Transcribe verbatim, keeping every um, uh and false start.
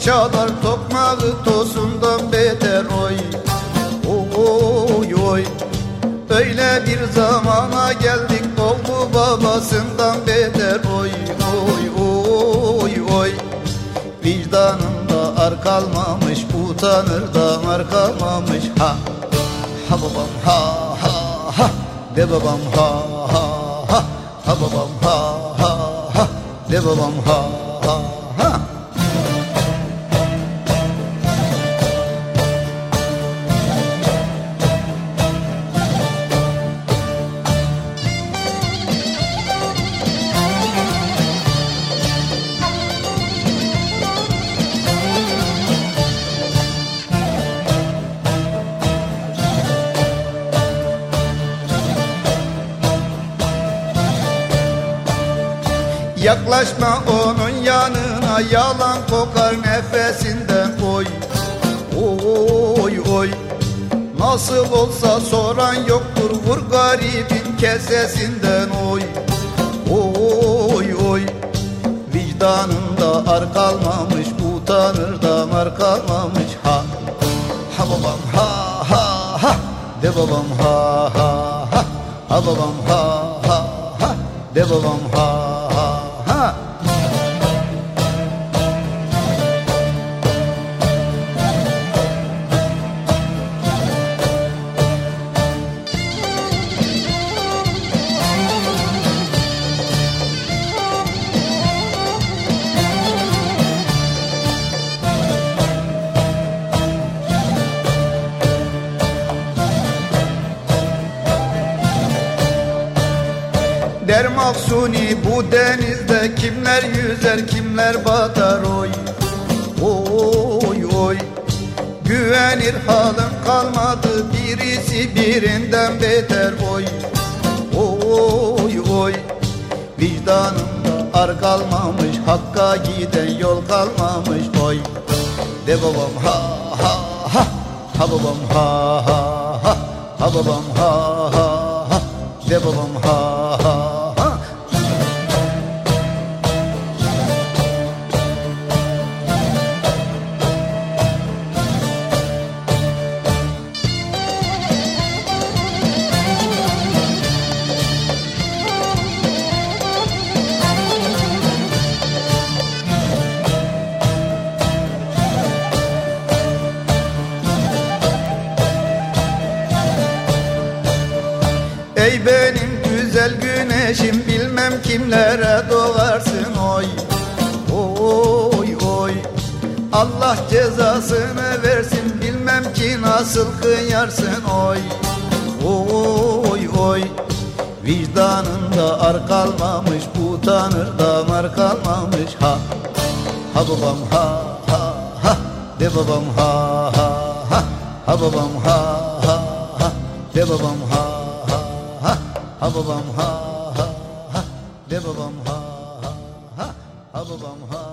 çalar tokmağı tosundan beter oy. Oy oy. Öyle bir zamana geldik oldu babasından beter oy. Oy oy oy. Vicdanında ar kalmamış, utanır da ar kalmamış. Ha ha babam ha ha ha, de babam ha ha ha, ha babam ha ha ha, de babam ha ha ha. Yaklaşma onun yanına, yalan kokar nefesinden oy. Oy oy. Nasıl olsa soran yoktur, vur garibin kesesinden oy. Oy oy. Vicdanında ar kalmamış, utanır da ar kalmamış. Ha ha babam ha ha ha, de babam ha ha ha, ha babam ha ha ha, de babam ha ha ha. Der Mahsuni bu denizde kimler yüzer kimler batar oy. Oy oy. Güvenir halim kalmadı, birisi birinden beter oy. Oy oy. Vicdanımda ar kalmamış, hakka giden yol kalmamış oy. De babam ha ha ha, ha babam ha ha ha, ha babam ha ha ha, de babam ha ha ha. Ey benim güzel güneşim, bilmem kimlere doğarsın oy. Oy oy. Allah cezasını versin, bilmem ki nasıl kıyarsın oy. Oy oy. Vicdanında ar kalmamış, utanır da ar kalmamış. Ha ha babam ha ha ha, de babam ha ha ha, ha babam ha ha ha, de babam ha ha, ha babam ha ha ha, de babam ha ha ha, ha babam ha.